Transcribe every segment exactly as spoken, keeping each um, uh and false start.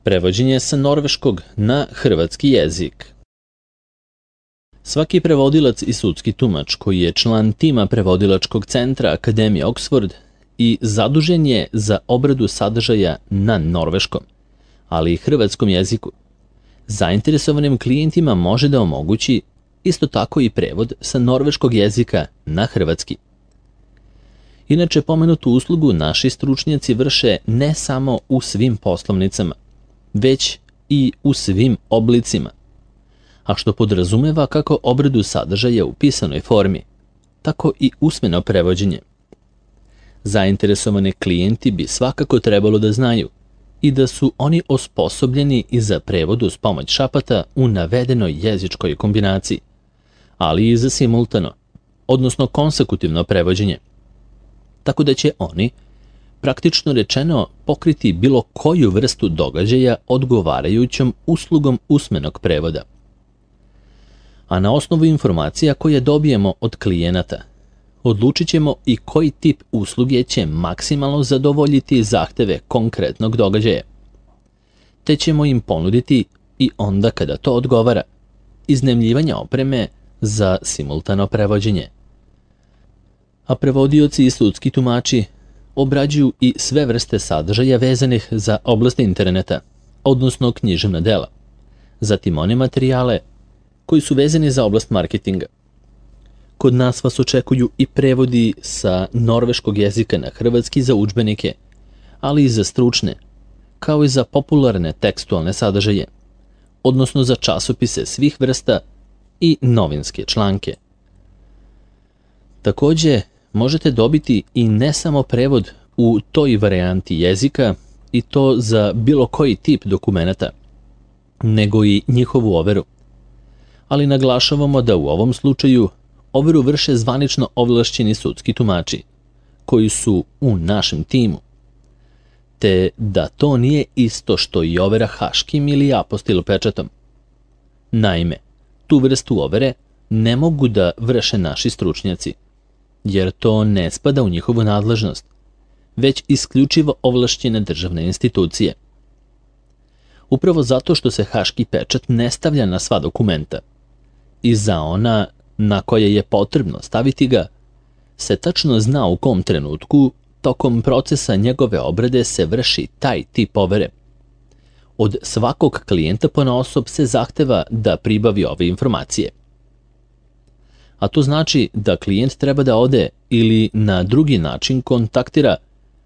Prevođenje sa norveškog na hrvatski jezik. Svaki prevodilac i sudski tumač koji je član tima prevodilačkog centra Akademije Oxford i zadužen je za obradu sadržaja na norveškom, ali i hrvatskom jeziku, zainteresovanim klijentima može da omogući isto tako i prevod sa norveškog jezika na hrvatski. Inače, pomenutu uslugu naši stručnjaci vrše ne samo u svim poslovnicama, već i u svim oblicima, a što podrazumeva kako obradu sadržaja u pisanoj formi, tako i usmeno prevođenje. Zainteresovani klijenti bi svakako trebalo da znaju i da su oni osposobljeni i za prevod uz pomoć šapata u navedenoj jezičkoj kombinaciji, ali i za simultano, odnosno konsekutivno prevođenje, tako da će oni, praktično rečeno, pokriti bilo koju vrstu događaja odgovarajućom uslugom usmenog prevoda. A na osnovu informacija koje dobijemo od klijenata, odlučit ćemo i koji tip usluge će maksimalno zadovoljiti zahteve konkretnog događaja, te ćemo im ponuditi i onda kada to odgovara, iznajmljivanje opreme za simultano prevođenje. A prevodioci i sudski tumači obrađuju i sve vrste sadržaja vezanih za oblast interneta, odnosno književna dela, zatim one materijale koji su vezani za oblast marketinga. Kod nas vas očekuju i prevodi sa norveškog jezika na hrvatski za udžbenike, ali i za stručne, kao i za popularne tekstualne sadržaje, odnosno za časopise svih vrsta i novinske članke. Takođe, možete dobiti i ne samo prevod u toj varijanti jezika i to za bilo koji tip dokumenata, nego i njihovu overu. Ali naglašavamo da u ovom slučaju overu vrše zvanično ovlašćeni sudski tumači, koji su u našem timu, te da to nije isto što i overa haškim ili apostil pečatom. Naime, tu vrstu overe ne mogu da vrše naši stručnjaci, jer to ne spada u njihovu nadležnost, već isključivo ovlašćene državne institucije. Upravo zato što se haški pečat ne stavlja na sva dokumenta i za ona na koje je potrebno staviti ga, se tačno zna u kom trenutku tokom procesa njegove obrade se vrši taj tip overe. Od svakog klijenta ponaosob se zahteva da pribavi ove informacije. A to znači da klijent treba da ode ili na drugi način kontaktira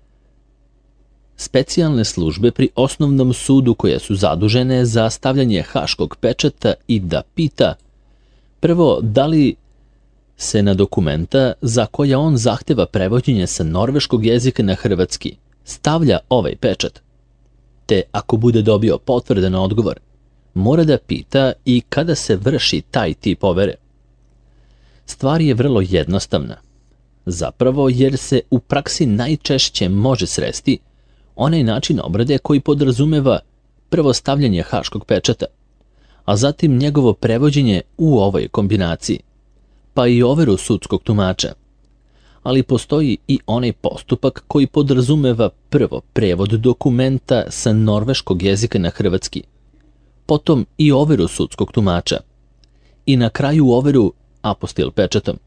specijalne službe pri osnovnom sudu koje su zadužene za stavljanje haškog pečata i da pita prvo da li se na dokumenta za koja on zahteva prevođenje sa norveškog jezika na hrvatski stavlja ovaj pečat, te ako bude dobio potvrdan odgovor, mora da pita i kada se vrši taj tip overe. Stvar je vrlo jednostavna, zapravo jer se u praksi najčešće može sresti onaj način obrade koji podrazumeva prvo stavljanje haškog pečata, a zatim njegovo prevođenje u ovoj kombinaciji, pa i overu sudskog tumača. Ali postoji i onaj postupak koji podrazumeva prvo prevod dokumenta sa norveškog jezika na hrvatski, potom i overu sudskog tumača i na kraju overu apostil pečatom.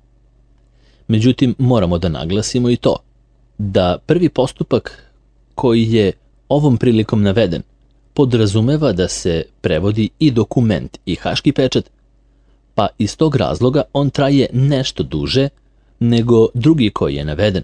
Međutim, moramo da naglasimo i to, da prvi postupak koji je ovom prilikom naveden podrazumeva da se prevodi i dokument i haški pečat, pa iz tog razloga on traje nešto duže nego drugi koji je naveden.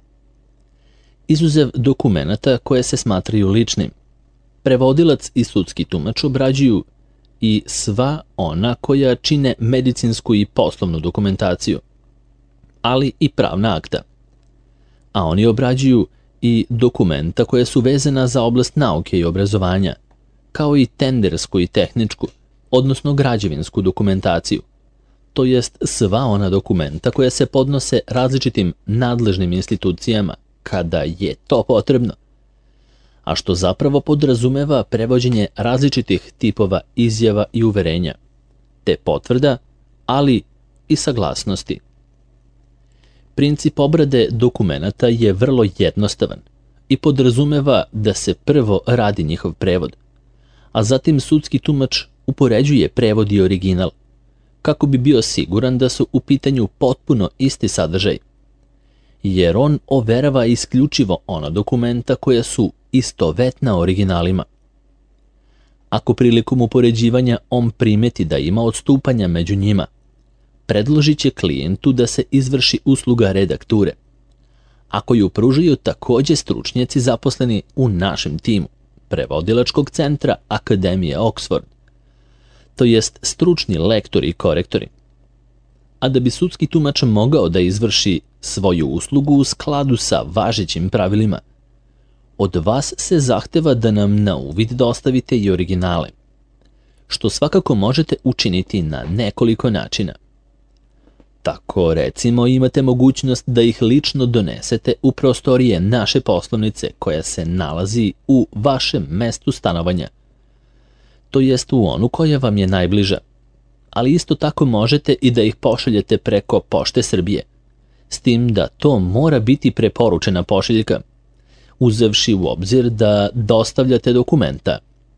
Izuzev dokumenata koje se smatraju ličnim, prevodilac i sudski tumač obrađuju i sva ona koja čine medicinsku i poslovnu dokumentaciju, ali i pravna akta. A oni obrađuju i dokumenta koja su vezana za oblast nauke i obrazovanja, kao i tendersku i tehničku, odnosno građevinsku dokumentaciju, to jest sva ona dokumenta koja se podnose različitim nadležnim institucijama kada je to potrebno, a što zapravo podrazumeva prevođenje različitih tipova izjava i uverenja, te potvrda, ali i saglasnosti. Princip obrade dokumenata je vrlo jednostavan, i podrazumeva da se prvo radi njihov prevod, a zatim sudski tumač upoređuje prevod i original, kako bi bio siguran da su u pitanju potpuno isti sadržaj, jer on overava isključivo ona dokumenta koja su istovetna originalima. Ako prilikom upoređivanja on primeti da ima odstupanja među njima, predložit će klijentu da se izvrši usluga redakture, a koju pružaju takođe stručnjaci zaposleni u našem timu, prevodilačkog centra Akademije Oxford, to jest stručni lektori i korektori. A da bi sudski tumač mogao da izvrši svoju uslugu u skladu sa važećim pravilima, od vas se zahteva da nam na uvid dostavite i originale, što svakako možete učiniti na nekoliko načina. Tako, recimo, imate mogućnost da ih lično donesete u prostorije naše poslovnice koja se nalazi u vašem mestu stanovanja, to jest u onu koja vam je najbliža, ali isto tako možete i da ih pošaljete preko Pošte Srbije, s tim da to mora biti preporučena pošiljka, uzevši u obzir da dostavljate dokumenta.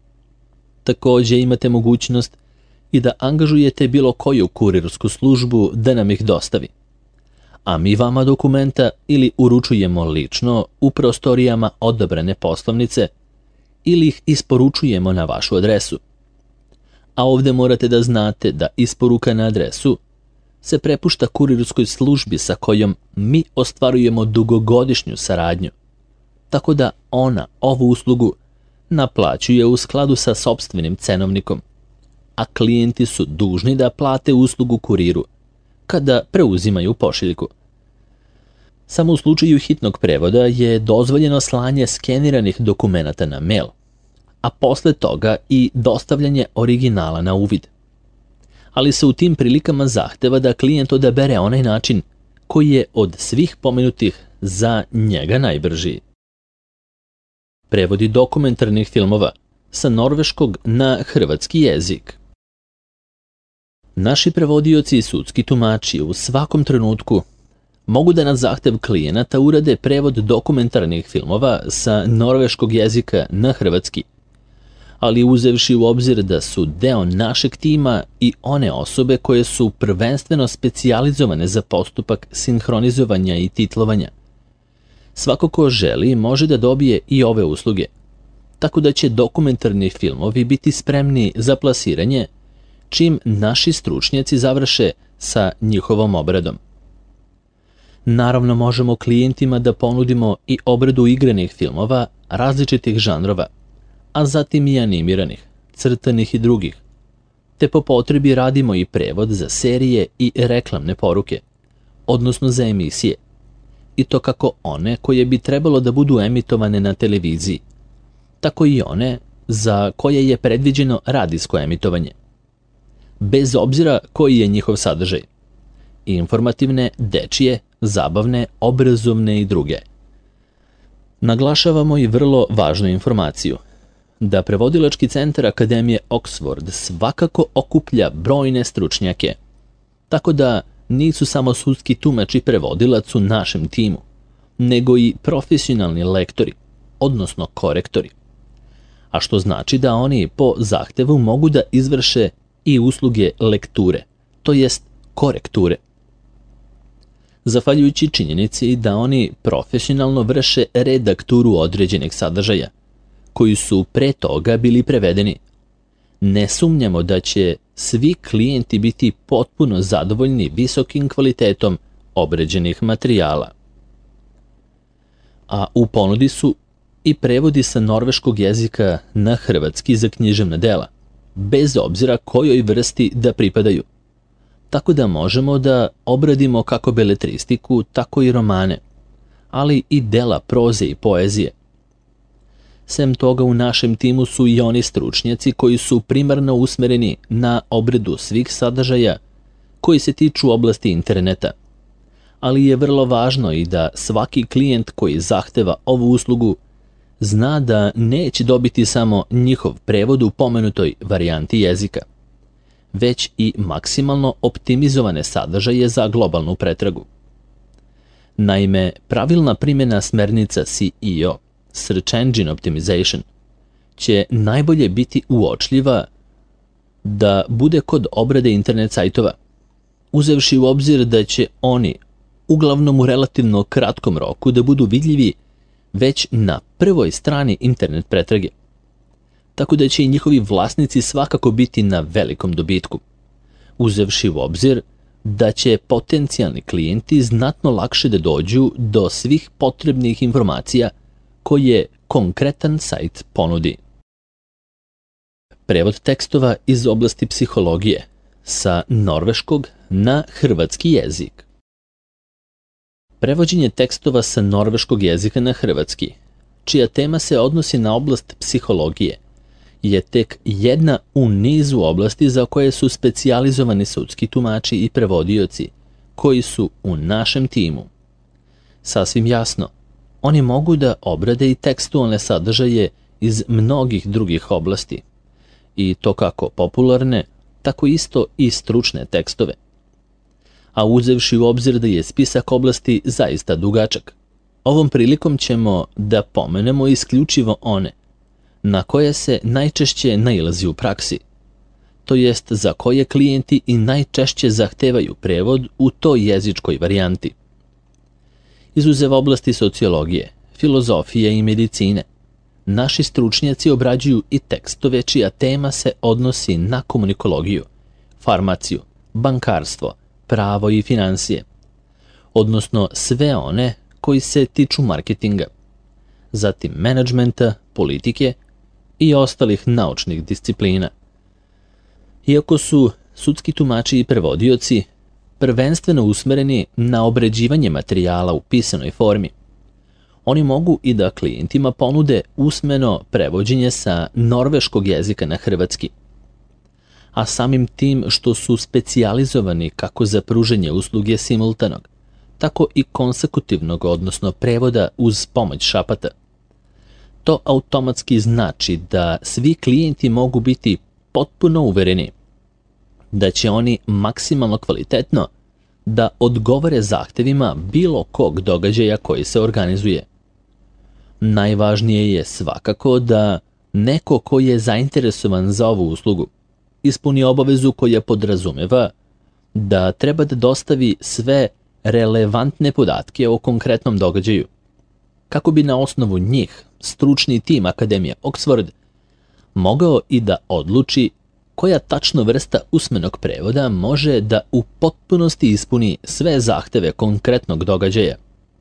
Takođe imate mogućnost i da angažujete bilo koju kurirsku službu da nam ih dostavi, a mi vama dokumenta ili uručujemo lično u prostorijama odabrane poslovnice ili ih isporučujemo na vašu adresu. A ovde morate da znate da isporuka na adresu se prepušta kurirskoj službi sa kojom mi ostvarujemo dugogodišnju saradnju, tako da ona ovu uslugu naplaćuje u skladu sa sopstvenim cenovnikom, a klijenti su dužni da plate uslugu kuriru kada preuzimaju pošiljku. Samo u slučaju hitnog prevoda je dozvoljeno slanje skeniranih dokumenata na mail, a posle toga i dostavljanje originala na uvid. Ali se u tim prilikama zahteva da klijent odabere onaj način koji je od svih pomenutih za njega najbrži. Prevodi dokumentarnih filmova sa norveškog na hrvatski jezik. Naši prevodioci i sudski tumači u svakom trenutku mogu da na zahtev klijenata urade prevod dokumentarnih filmova sa norveškog jezika na hrvatski, ali uzevši u obzir da su deo našeg tima i one osobe koje su prvenstveno specijalizovane za postupak sinhronizovanja i titlovanja. Svako ko želi može da dobije i ove usluge, tako da će dokumentarni filmovi biti spremni za plasiranje čim naši stručnjaci završe sa njihovom obradom. Naravno, možemo klijentima da ponudimo i obradu igranih filmova različitih žanrova, a zatim i animiranih, crtanih i drugih, te po potrebi radimo i prevod za serije i reklamne poruke, odnosno za emisije, i to kako one koje bi trebalo da budu emitovane na televiziji, tako i one za koje je predviđeno radijsko emitovanje, bez obzira koji je njihov sadržaj, informativne, dečije, zabavne, obrazovne i druge. Naglašavamo i vrlo važnu informaciju, da prevodilački centar Akademije Oxford svakako okuplja brojne stručnjake, tako da nisu samo sudski tumač i prevodilac u našem timu, nego i profesionalni lektori, odnosno korektori, a što znači da oni po zahtevu mogu da izvrše i usluge lekture, to jest korekture. Zahvaljujući činjenici da oni profesionalno vrše redakturu određenih sadržaja, koji su pre toga bili prevedeni, ne sumnjamo da će svi klijenti biti potpuno zadovoljni visokim kvalitetom obrađenih materijala. A u ponudi su i prevodi sa norveškog jezika na hrvatski za književna dela, bez obzira kojoj vrsti da pripadaju, tako da možemo da obradimo kako beletristiku, tako i romane, ali i dela proze i poezije. Sem toga, u našem timu su i oni stručnjaci koji su primarno usmereni na obradu svih sadržaja koji se tiču oblasti interneta, ali je vrlo važno i da svaki klijent koji zahteva ovu uslugu zna da neće dobiti samo njihov prevod u pomenutoj varijanti jezika, već i maksimalno optimizovane sadržaje za globalnu pretragu. Naime, pravilna primjena smernica C E O Search Engine Optimization, će najbolje biti uočljiva da bude kod obrade internet sajtova, uzevši u obzir da će oni uglavnom u relativno kratkom roku da budu vidljivi već na prvoj strani internet pretrage, tako da će i njihovi vlasnici svakako biti na velikom dobitku, uzevši u obzir da će potencijalni klijenti znatno lakše da dođu do svih potrebnih informacija koje konkretan sajt ponudi. Prevod tekstova iz oblasti psihologije sa norveškog na hrvatski jezik. Prevođenje tekstova sa norveškog jezika na hrvatski, čija tema se odnosi na oblast psihologije, je tek jedna u nizu oblasti za koje su specijalizovani sudski tumači i prevodioci, koji su u našem timu. Sasvim jasno, oni mogu da obrade i tekstualne sadržaje iz mnogih drugih oblasti, i to kako popularne, tako isto i stručne tekstove. A uzevši u obzir da je spisak oblasti zaista dugačak, ovom prilikom ćemo da pomenemo isključivo one na koje se najčešće nailazi u praksi, to jest za koje klijenti i najčešće zahtevaju prevod u toj jezičkoj varijanti. Izuzev oblasti sociologije, filozofije i medicine, naši stručnjaci obrađuju i tekstove čija tema se odnosi na komunikologiju, farmaciju, bankarstvo, pravo i finansije, odnosno sve one koji se tiču marketinga, zatim menadžmenta, politike i ostalih naučnih disciplina. Iako su sudski tumači i prevodioci prvenstveno usmereni na obrađivanje materijala u pisanoj formi, oni mogu i da klijentima ponude usmeno prevođenje sa norveškog jezika na hrvatski, a samim tim što su specijalizovani kako za pruženje usluge simultanog, tako i konsekutivnog, odnosno prevoda uz pomoć šapata. To automatski znači da svi klijenti mogu biti potpuno uvereni da će oni maksimalno kvalitetno da odgovore zahtevima bilo kog događaja koji se organizuje. Najvažnije je svakako da neko ko je zainteresovan za ovu uslugu ispuni obavezu koja podrazumeva da treba da dostavi sve relevantne podatke o konkretnom događaju, kako bi na osnovu njih stručni tim Akademije Oxford mogao i da odluči koja tačno vrsta usmenog prevoda može da u potpunosti ispuni sve zahteve konkretnog događaja.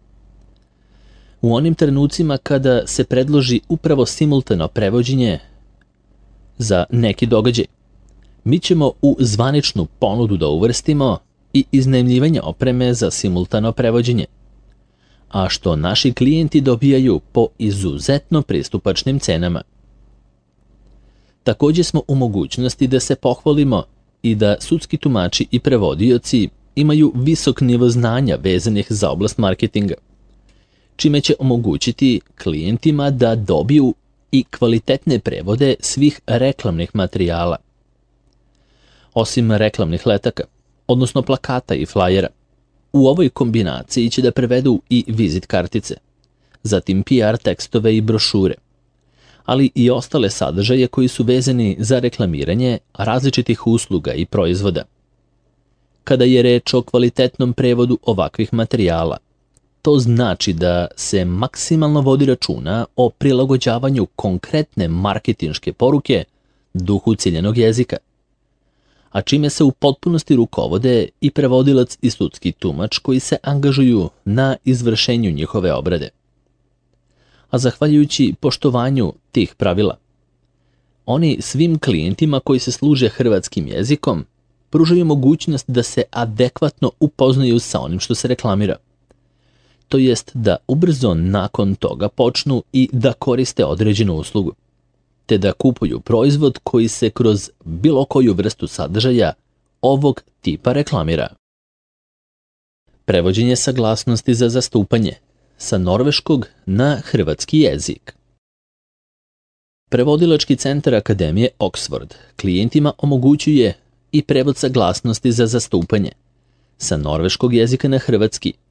U onim trenucima kada se predloži upravo simultano prevođenje za neki događaj, mi ćemo u zvaničnu ponudu da uvrstimo i iznajmljivanje opreme za simultano prevođenje, a što naši klijenti dobijaju po izuzetno pristupačnim cenama. Također smo u mogućnosti da se pohvalimo i da sudski tumači i prevodioci imaju visok nivo znanja vezanih za oblast marketinga, čime će omogućiti klijentima da dobiju i kvalitetne prevode svih reklamnih materijala. Osim reklamnih letaka, odnosno plakata i flajera, u ovoj kombinaciji će da prevedu i vizit kartice, zatim P R tekstove i brošure, ali i ostale sadržaje koji su vezani za reklamiranje različitih usluga i proizvoda. Kada je reč o kvalitetnom prevodu ovakvih materijala, to znači da se maksimalno vodi računa o prilagođavanju konkretne marketinške poruke duhu ciljanog jezika, a čime se u potpunosti rukovode i prevodilac i sudski tumač koji se angažuju na izvršenju njihove obrade. A zahvaljujući poštovanju tih pravila, oni svim klijentima koji se služe hrvatskim jezikom pružaju mogućnost da se adekvatno upoznaju sa onim što se reklamira, to jest da ubrzo nakon toga počnu i da koriste određenu uslugu, te da kupuju proizvod koji se kroz bilo koju vrstu sadržaja ovog tipa reklamira. Prevođenje saglasnosti za zastupanje sa norveškog na hrvatski jezik. Prevodilački centar Akademije Oxford klijentima omogućuje i prevod saglasnosti za zastupanje sa norveškog jezika na hrvatski,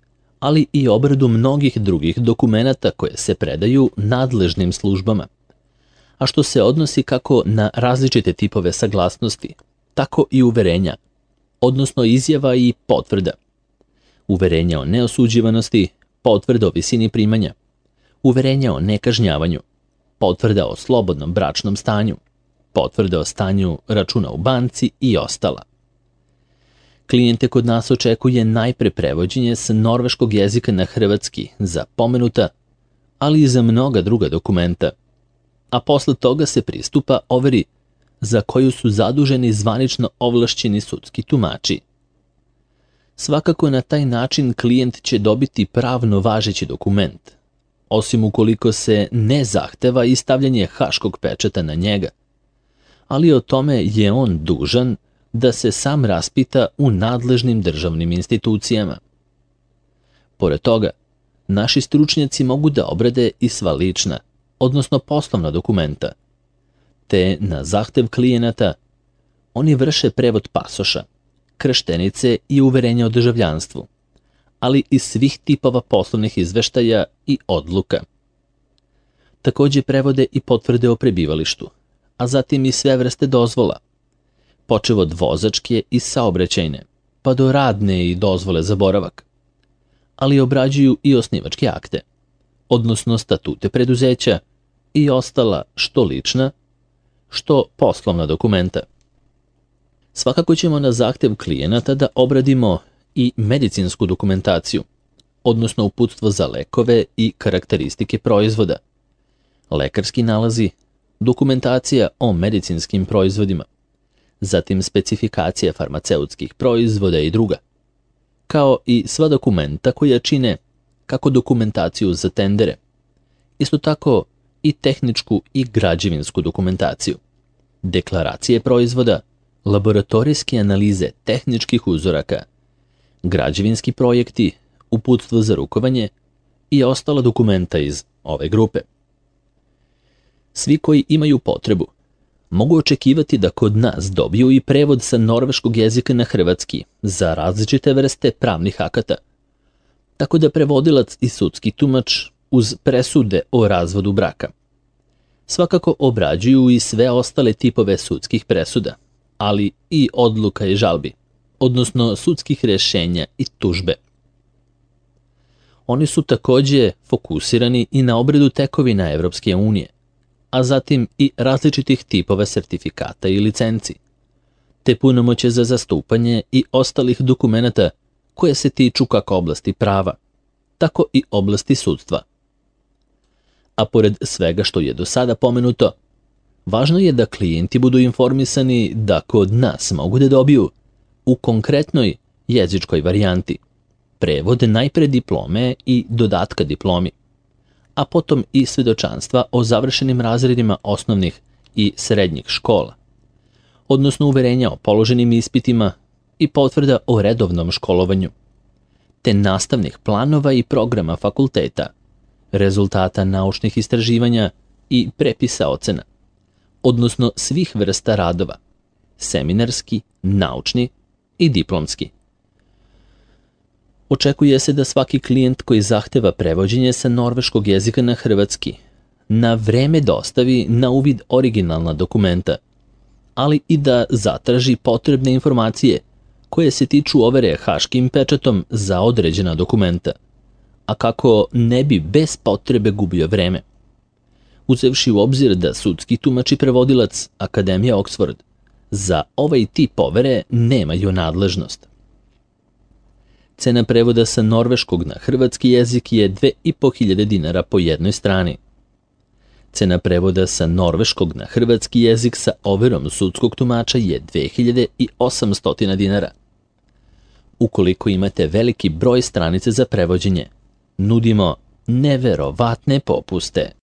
ali i obradu mnogih drugih dokumenata koje se predaju nadležnim službama, a što se odnosi kako na različite tipove saglasnosti, tako i uverenja, odnosno izjava i potvrda. Uverenja o neosuđivanosti, potvrda o visini primanja, uverenja o nekažnjavanju, potvrda o slobodnom bračnom stanju, potvrda o stanju računa u banci i ostala. Klijente kod nas očekuje najpre prevođenje s norveškog jezika na hrvatski za pomenuta, ali i za mnoga druga dokumenta, a posle toga se pristupa overi za koju su zaduženi zvanično ovlašćeni sudski tumači. Svakako na taj način klijent će dobiti pravno važeći dokument, osim ukoliko se ne zahteva i stavljanje haškog pečata na njega, ali o tome je on dužan da se sam raspita u nadležnim državnim institucijama. Pored toga, naši stručnjaci mogu da obrade i sva lična, odnosno poslovna dokumenta, te na zahtev klijenata oni vrše prevod pasoša, krštenice i uverenja o državljanstvu, ali i svih tipova poslovnih izveštaja i odluka. Takođe prevode i potvrde o prebivalištu, a zatim i sve vrste dozvola, počev od vozačke i saobraćajne, pa do radne i dozvole za boravak, ali obrađuju i osnivačke akte, odnosno statute preduzeća i ostala što lična, što poslovna dokumenta. Svakako ćemo na zahtev klijenata da obradimo i medicinsku dokumentaciju, odnosno uputstvo za lekove i karakteristike proizvoda, lekarski nalazi, dokumentacija o medicinskim proizvodima, zatim specifikacija farmaceutskih proizvoda i druga, kao i sva dokumenta koja čine kako dokumentaciju za tendere, isto tako i tehničku i građevinsku dokumentaciju, deklaracije proizvoda, laboratorijske analize tehničkih uzoraka, građevinski projekti, uputstvo za rukovanje i ostala dokumenta iz ove grupe. Svi koji imaju potrebu mogu očekivati da kod nas dobiju i prevod sa norveškog jezika na hrvatski za različite vrste pravnih akata, tako da prevodilac i sudski tumač uz presude o razvodu braka svakako obrađuju i sve ostale tipove sudskih presuda, ali i odluka i žalbi, odnosno sudskih rešenja i tužbe. Oni su takođe fokusirani i na obradu tekovina Evropske unije, a zatim i različitih tipova sertifikata i licenci, te punomoće za zastupanje i ostalih dokumenata koje se tiču kako oblasti prava, tako i oblasti sudstva. A pored svega što je do sada pomenuto, važno je da klijenti budu informisani da kod nas mogu da dobiju u konkretnoj jezičkoj varijanti prevod najpre diplome i dodatka diplomi, a potom i svedočanstva o završenim razredima osnovnih i srednjih škola, odnosno uverenja o položenim ispitima i potvrda o redovnom školovanju, te nastavnih planova i programa fakulteta, rezultata naučnih istraživanja i prepisa ocena, odnosno svih vrsta radova, seminarski, naučni i diplomski. Očekuje se da svaki klijent koji zahteva prevođenje sa norveškog jezika na hrvatski na vreme dostavi na uvid originalna dokumenta, ali i da zatraži potrebne informacije koje se tiču overe haškim pečatom za određena dokumenta, a kako ne bi bez potrebe gubio vreme. Uzevši u obzir da sudski tumač i prevodilac Akademija Oxford za ovaj tip overe nemaju nadležnost. Cena prevoda sa norveškog na hrvatski jezik je dve i po hiljade dinara po jednoj strani. Cena prevoda sa norveškog na hrvatski jezik sa overom sudskog tumača je dve hiljade osamsto dinara. Ukoliko imate veliki broj stranice za prevođenje, nudimo neverovatne popuste.